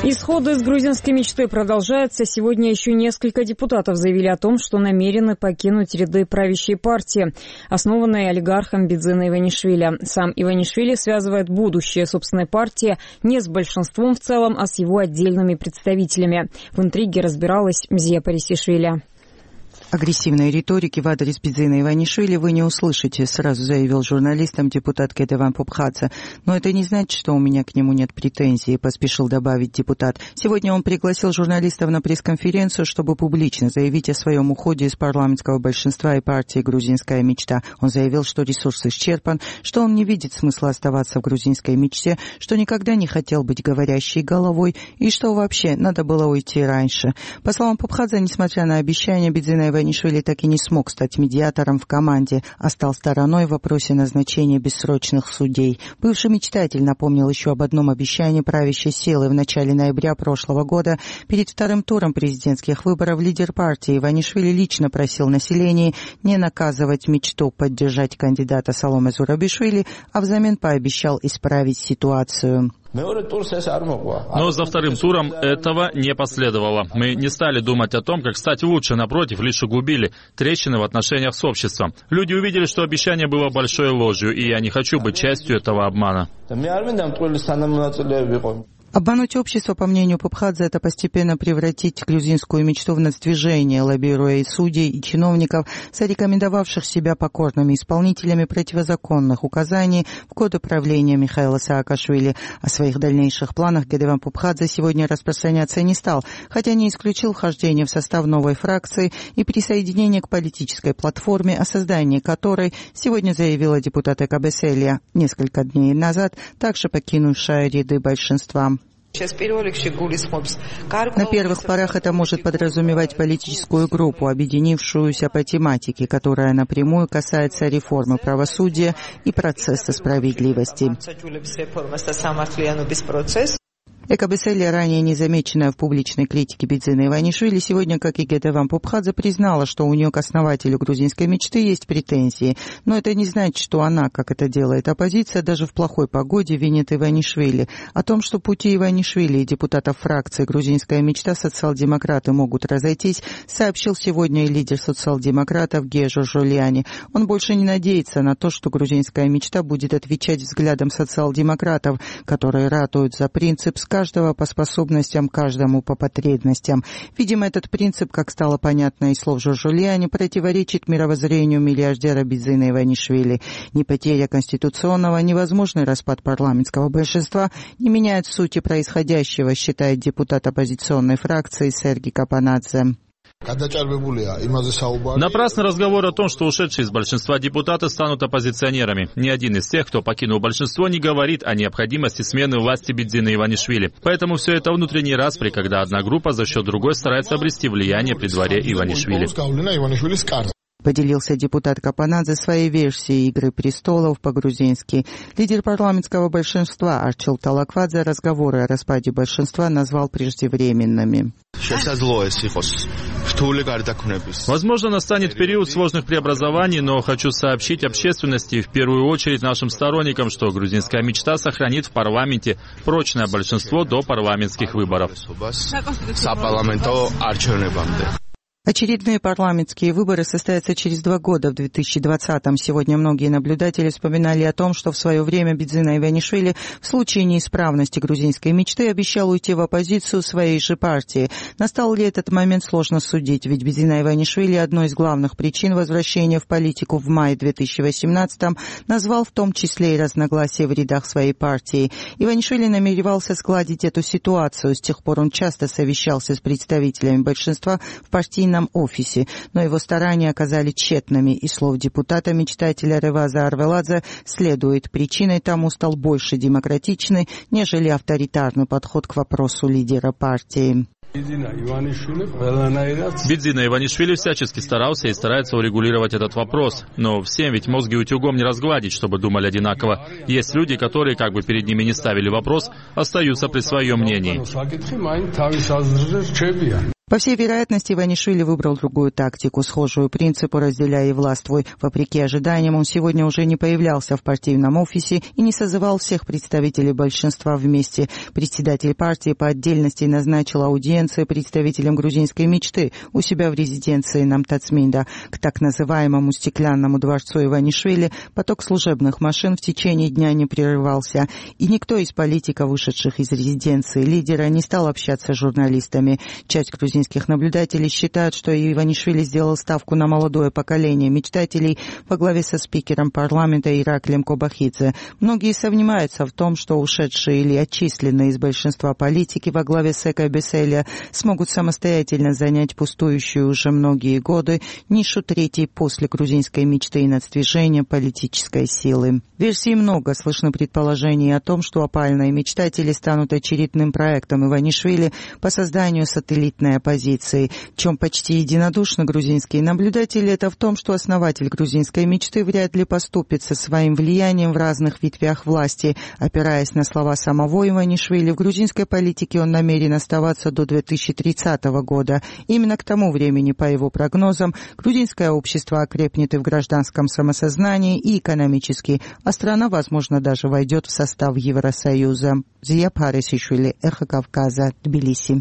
Исходы с грузинской мечтой продолжаются. Сегодня еще несколько депутатов заявили о том, что намерены покинуть ряды правящей партии, основанной олигархом Бидзина Иванишвили. Сам Иванишвили связывает будущее собственной партии не с большинством в целом, а с его отдельными представителями. В интриге разбиралась Мзия Парисишвили. Агрессивной риторики в адрес Бидзина Иванишвили вы не услышите, сразу заявил журналистам депутат Гедеван Попхадзе. Но это не значит, что у меня к нему нет претензий, поспешил добавить депутат. Сегодня он пригласил журналистов на пресс-конференцию, чтобы публично заявить о своем уходе из парламентского большинства и партии «Грузинская мечта». Он заявил, что ресурс исчерпан, что он не видит смысла оставаться в грузинской мечте, что никогда не хотел быть говорящей головой и что вообще надо было уйти раньше. По словам Попхадзе, несмотря на обещания, Бидзина Иванишвили так и не смог стать медиатором в команде, а стал стороной в вопросе назначения бессрочных судей. Бывший мечтатель напомнил еще об одном обещании правящей силы. В начале ноября прошлого года перед вторым туром президентских выборов лидер партии Иванишвили лично просил население не наказывать мечту, поддержать кандидата Саломе Зурабишвили, а взамен пообещал исправить ситуацию. Но за вторым туром этого не последовало. Мы не стали думать о том, как стать лучше, напротив, лишь углубили трещины в отношениях с обществом. Люди увидели, что обещание было большой ложью, и я не хочу быть частью этого обмана. Обмануть общество, по мнению Попхадзе, это постепенно превратить грузинскую мечту в нацдвижение, лоббируя и судей, и чиновников, зарекомендовавших себя покорными исполнителями противозаконных указаний в годы правления Михаила Саакашвили. О своих дальнейших планах Гедеван Попхадзе сегодня распространяться не стал, хотя не исключил вхождение в состав новой фракции и присоединение к политической платформе, о создании которой сегодня заявила депутат Экабеселия, несколько дней назад также покинувшая ряды большинства. На первых порах это может подразумевать политическую группу, объединившуюся по тематике, которая напрямую касается реформы правосудия и процесса справедливости. Экабеселия, ранее незамеченная в публичной критике Бидзина Иванишвили, сегодня, как и Гедеван Попхадзе, признала, что у нее к основателю грузинской мечты есть претензии. Но это не значит, что она, как это делает оппозиция, даже в плохой погоде винит Иванишвили. О том, что пути Иванишвили и депутатов фракции «Грузинская мечта» социал-демократы могут разойтись, сообщил сегодня и лидер социал-демократов Гежо Жулиани. Он больше не надеется на то, что грузинская мечта будет отвечать взглядам социал-демократов, которые ратуют за принцип «с каждого по способностям, каждому по потребностям». Видимо, этот принцип, как стало понятно из слов Жулиани, противоречит мировоззрению миллиардера Бидзина Иванишвили. Ни потеря конституционного, ни возможный распад парламентского большинства не меняют сути происходящего, считает депутат оппозиционной фракции Сергей Капанадзе. Напрасный разговор о том, что ушедшие из большинства депутаты станут оппозиционерами. Ни один из тех, кто покинул большинство, не говорит о необходимости смены власти Бидзина Иванишвили. Поэтому все это внутренний распри, когда одна группа за счет другой старается обрести влияние при дворе Иванишвили. Поделился депутат Капанадзе своей версией «Игры престолов» по-грузински. Лидер парламентского большинства Арчил Талаквадзе разговоры о распаде большинства назвал преждевременными. Возможно, настанет период сложных преобразований, но хочу сообщить общественности и в первую очередь нашим сторонникам, что грузинская мечта сохранит в парламенте прочное большинство до парламентских выборов. Очередные парламентские выборы состоятся через 2 года, в 2020-м. Сегодня многие наблюдатели вспоминали о том, что в свое время Бидзина Иванишвили в случае неисправности грузинской мечты обещал уйти в оппозицию своей же партии. Настал ли этот момент, сложно судить, ведь Бидзина Иванишвили одной из главных причин возвращения в политику в мае 2018-м назвал в том числе и разногласия в рядах своей партии. Иванишвили намеревался сгладить эту ситуацию. С тех пор он часто совещался с представителями большинства в партийном офисе, но его старания оказались тщетными, и слов депутата-мечтателя Реваза Арвеладзе следует. Причиной тому стал больше демократичный, нежели авторитарный подход к вопросу лидера партии. Бидзина Иванишвили всячески старался и старается урегулировать этот вопрос. Но всем ведь мозги утюгом не разгладить, чтобы думали одинаково. Есть люди, которые, как бы перед ними не ставили вопрос, остаются при своем мнении. По всей вероятности, Иванишвили выбрал другую тактику, схожую принципу «разделяй и властвуй». Вопреки ожиданиям, он сегодня уже не появлялся в партийном офисе и не созывал всех представителей большинства вместе. Председатель партии по отдельности назначил аудиенции представителям грузинской мечты у себя в резиденции Намтацминда. К так называемому стеклянному дворцу Иванишвили поток служебных машин в течение дня не прерывался, и никто из политиков, вышедших из резиденции лидера, не стал общаться с журналистами. Часть грузинских наблюдателей считают, что Иванишвили сделал ставку на молодое поколение мечтателей во главе со спикером парламента Ираклием Кобахидзе. Многие сомневаются в том, что ушедшие или отчисленные из большинства политики во главе с Экой Беселия смогут самостоятельно занять пустующую уже многие годы нишу третьей после грузинской мечты и нацдвижения политической силы. Версий много. Слышно предположение о том, что опальные мечтатели станут очередным проектом Иванишвили по созданию сателлитной оппозиции. В чем почти единодушны грузинские наблюдатели, это в том, что основатель грузинской мечты вряд ли поступит со своим влиянием в разных ветвях власти. Опираясь на слова самого Иванишвили, в грузинской политике он намерен оставаться до 2030 года. Именно к тому времени, по его прогнозам, грузинское общество окрепнет и в гражданском самосознании, и экономически, а страна, возможно, даже войдет в состав Евросоюза. Зия Парисишвили, Эхо Кавказа, Тбилиси.